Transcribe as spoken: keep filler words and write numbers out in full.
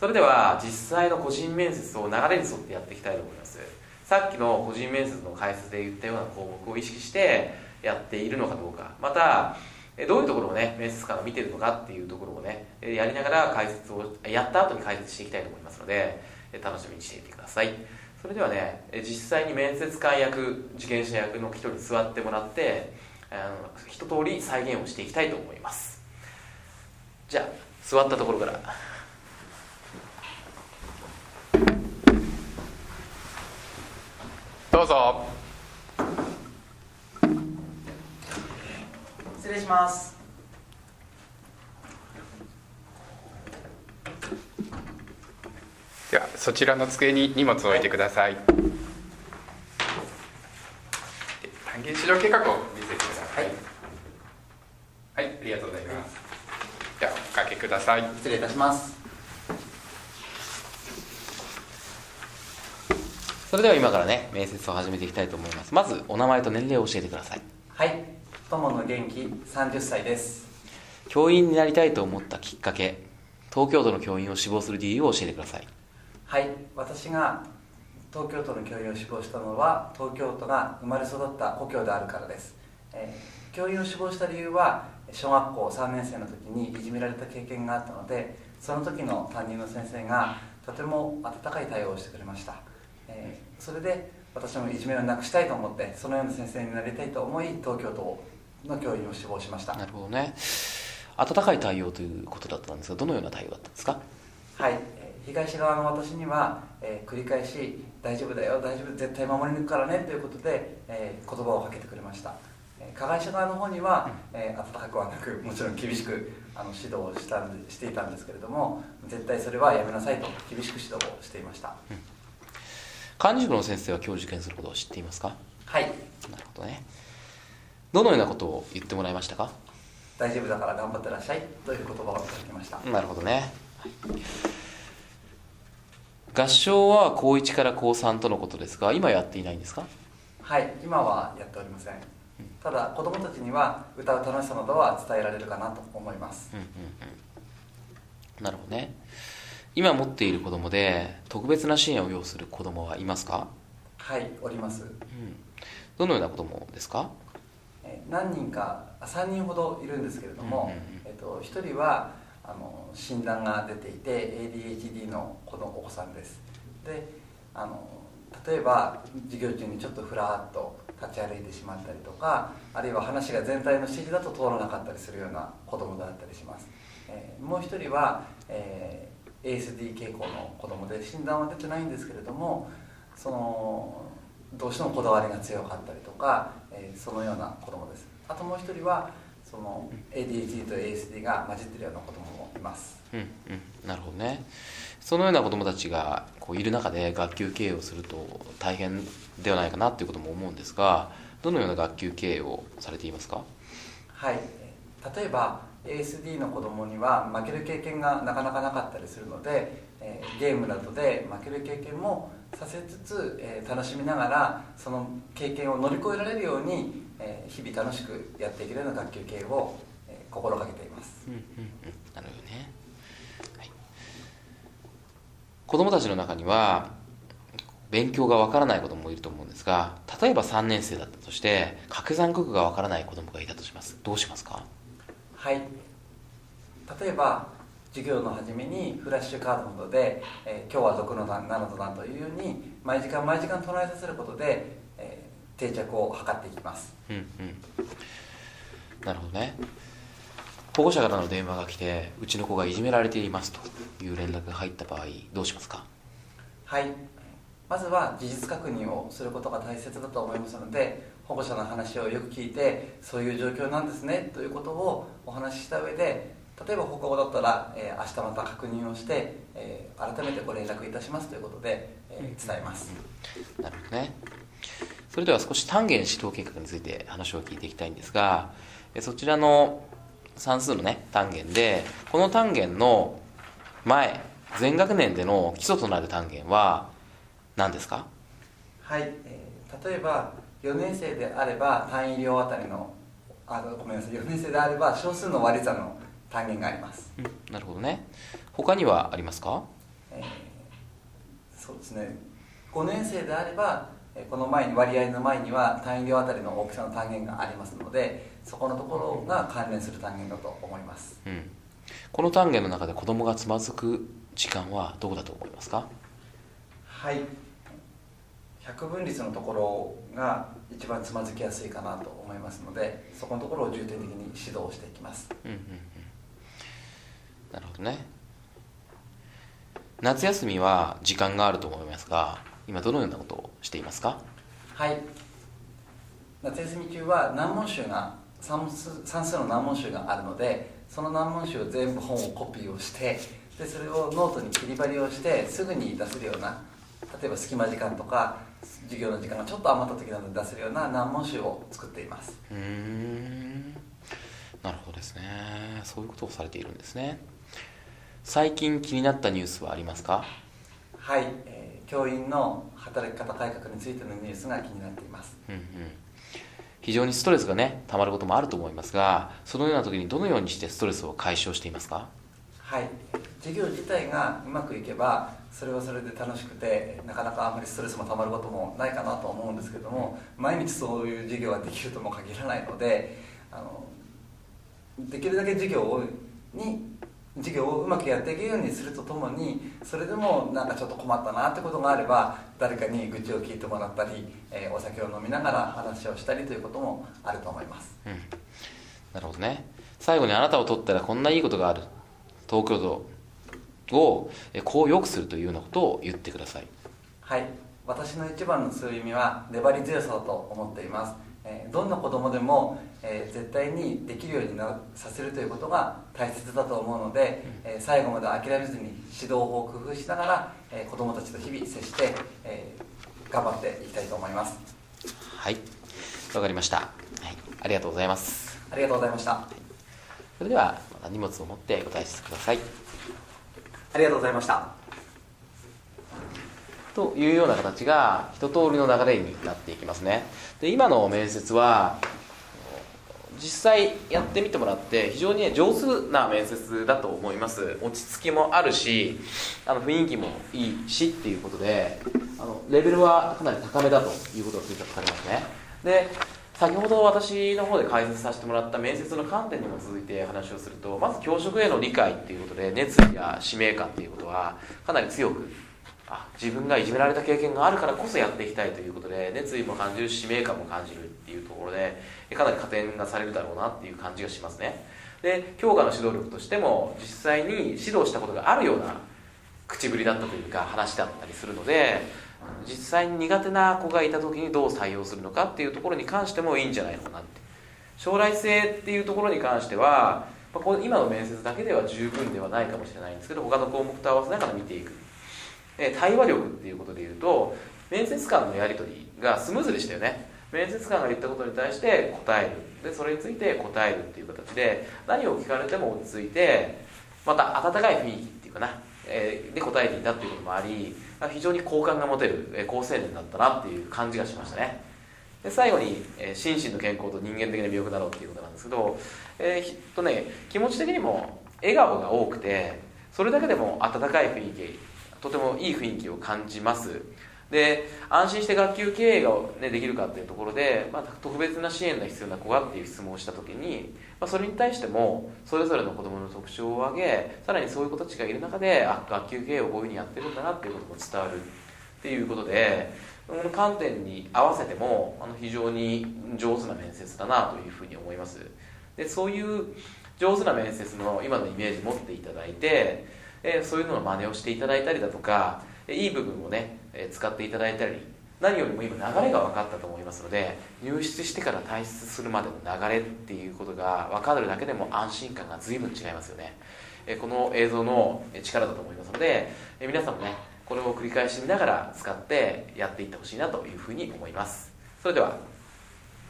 それでは実際の個人面接を流れに沿ってやっていきたいと思います。さっきの個人面接の解説で言ったような項目を意識してやっているのかどうか、またどういうところをね面接官が見てるのかっていうところをねやりながら解説をやった後に解説していきたいと思いますので、楽しみにしていてください。それではね、実際に面接官役、受験者役の人に座ってもらってあの一通り再現をしていきたいと思います。じゃあ座ったところからどうぞ。 失礼します。 ではそちらの机に荷物を置いてください。単元指導計画を見せてください。はい、はい、ありがとうございます。ではおかけください。 失礼いたします。 それでは今からね面接を始めていきたいと思います。まずお名前と年齢を教えてください。 はい、友野元気、さんじゅっさいです。 教員になりたいと思ったきっかけ、東京都の教員を志望する理由を教えてください。 はい、私が東京都の教員を志望したのは東京都が生まれ育った故郷であるからです。えー、教員を志望した理由は小学校さんねん生の時にいじめられた経験があったので、その時の担任の先生がとても温かい対応をしてくれました。えー、それで私もいじめをなくしたいと思って、そのような先生になりたいと思い東京都の教員を志望しました。 なるほどね。温かい対応ということだったんですが、どのような対応だったんですか？ はい、被害者側の私には、えー、繰り返し大丈夫だよ、大丈夫、絶対守り抜くからねということで、えー、言葉をかけてくれました。えー、加害者側の方には、えー、温かくはなく、もちろん厳しくあの指導をしたんでしていたんですけれども、絶対それはやめなさいと厳しく指導をしていました。 うん、管理職の先生は今日受験することを知っていますか？ はい。 なるほどね。どのようなことを言ってもらいましたか？ 大丈夫だから頑張ってらっしゃいという言葉をいただきました。 なるほどね。はい、合唱は高いちから高さんとのことですが、今やっていないんですか？ はい、今はやっておりません。ただ子どもたちには歌う楽しさなどは伝えられるかなと思います。 うんうんうん、なるほどね。今持っている子どもで特別な支援を要する子どもはいますか？ はい、おります。 うん、どのような子どもですか？ 何人かさんにんほどいるんですけれども、うんうんうん、えっと、ひとりはあの診断が出ていて エーディーエイチディー の子のお子さんです。で、あの例えば授業中にちょっとふらっと立ち歩いてしまったりとか、あるいは話が全体の指示だと通らなかったりするような子供だったりします。えー、もう一人は、えー、エーエスディー 傾向の子供で診断は出てないんですけれども、そのどうしてもこだわりが強かったりとか、えー、そのような子供です。あともう一人はその エーディーエイチディー と エーエスディー が混じっているような子供もいます。 うんうん、なるほどね。そのような子供たちがこういる中で学級経営をすると大変ではないかなということも思うんですが、どのような学級経営をされていますか？ はい、例えば エーエスディー の子供には負ける経験がなかなかなかったりするので、えー、ゲームなどで負ける経験もさせつつ、えー、楽しみながらその経験を乗り越えられるように、えー、日々楽しくやっていけるような学級経営を、えー、心がけています。 うんうんうん、なるほどね。はい、子どもたちの中には勉強がわからない子どももいると思うんですが、例えばさんねん生だったとして掛け算九九がわからない子どもがいたとします。どうしますか？ はい、例えば授業の初めにフラッシュカードなどで、えー、今日はろくの段ななの段というように毎時間毎時間唱えさせることで、えー、定着を図っていきます。 うんうん、なるほどね。保護者からの電話が来て、うちの子がいじめられていますという連絡が入った場合どうしますか？ はい、まずは事実確認をすることが大切だと思いますので、保護者の話をよく聞いて、そういう状況なんですねということをお話しした上で、例えば放課後だったら、えー、明日また確認をして、えー、改めてご連絡いたしますということで、えー、伝えます。 なるほどね。それでは少し単元指導計画について話を聞いていきたいんですが、そちらの算数のね単元で、この単元の前全学年での基礎となる単元は何ですか？ はい、えー、例えばよねん生であれば単位量あたりのあごめんなさいよねん生であれば小数の割り算の単元があります。 うん、なるほどね。他にはありますか？ えー、そうですね、ごねん生であればこの前に割合の前には単位量あたりの大きさの単元がありますので、そこのところが関連する単元だと思います、 うん、この単元の中で子どもがつまずく時間はどこだと思いますか？ はい、百分率のところが一番つまずきやすいかなと思いますので、そこのところを重点的に指導していきます。 うんうんうん、なるほどね。夏休みは時間があると思いますが、今どのようなことをしていますか？ はい、夏休み中は難問集が算数、算数の難問集があるので、その難問集を全部本をコピーをして、でそれをノートに切り張りをしてすぐに出せるような、例えば隙間時間とか授業の時間がちょっと余った時などに出せるような難問集を作っています。 うーん、なるほどですね。そういうことをされているんですね。最近気になったニュースはありますか？ はい、えー、教員の働き方改革についてのニュースが気になっています。 うんうん、非常にストレスがねたまることもあると思いますが、そのような時にどのようにしてストレスを解消していますか？ はい、授業自体がうまくいけばそれはそれで楽しくて、なかなかあまりストレスもたまることもないかなと思うんですけども、毎日そういう授業ができるとも限らないので、あのできるだけ授業をに授業をうまくやっていけるようにするとともに、それでもなんかちょっと困ったなってことがあれば誰かに愚痴を聞いてもらったり、えー、お酒を飲みながら話をしたりということもあると思います。 うん、なるほどね。最後にあなたを取ったらこんないいことがある、東京都をこう良くするというようなことを言ってください。 はい、私の一番の強みは粘り強さだと思っています。えー、どんな子供でも、えー、絶対にできるようになさせるということが大切だと思うので、えー、最後まで諦めずに指導法を工夫しながら、えー、子供たちと日々接して、えー、頑張っていきたいと思います。 はい、わかりました、はい、ありがとうございます。 ありがとうございました、はい、 それではまた荷物を持ってご退出ください。 ありがとうございました。 というような形が一通りの流れになっていきますね。で、今の面接は実際やってみてもらって非常に、ね、上手な面接だと思います。落ち着きもあるし、あの雰囲気もいいしっていうことで、あのレベルはかなり高めだということが推察されますね。で、先ほど私の方で解説させてもらった面接の観点にも続いて話をすると、まず教職への理解っていうことで熱意や使命感っていうことはかなり強く、あ、自分がいじめられた経験があるからこそやっていきたいということで熱意も感じる、使命感も感じるっていうところでかなり加点がされるだろうなっていう感じがしますね。で、教科の指導力としても実際に指導したことがあるような口ぶりだったというか話だったりするので、実際に苦手な子がいた時にどう採用するのかっていうところに関してもいいんじゃないのかなって。将来性っていうところに関しては今の面接だけでは十分ではないかもしれないんですけど、他の項目と合わせながら見ていく。対話力っていうことでいうと、面接官のやり取りがスムーズでしたよね。面接官が言ったことに対して答える、でそれについて答えるっていう形で何を聞かれても落ち着いて、また温かい雰囲気っていうかな、えー、で答えていたっていうこともあり、非常に好感が持てる、えー、好青年だったなっていう感じがしましたね。で、最後に、えー、心身の健康と人間的な魅力だろうっていうことなんですけど、えー、きっとね、気持ち的にも笑顔が多くて、それだけでも温かい雰囲気、とてもいい雰囲気を感じます。で、安心して学級経営が、ね、できるかっていうところで、まあ、特別な支援が必要な子がっていう質問をしたときに、まあ、それに対してもそれぞれの子どもの特徴を挙げ、さらにそういう子たちがいる中で、あ、学級経営をこういうふうにやってるんだなっていうことも伝わるっていうことで、この観点に合わせてもあの非常に上手な面接だなというふうに思います。で、そういう上手な面接の今のイメージを持っていただいて、えそういうのの真似をしていただいたりだとか、いい部分をね使っていただいたり、何よりも今流れが分かったと思いますので、入室してから退出するまでの流れっていうことが分かるだけでも安心感が随分違いますよね。この映像の力だと思いますので、皆さんもねこれを繰り返し見ながら使ってやっていってほしいなというふうに思います。それでは。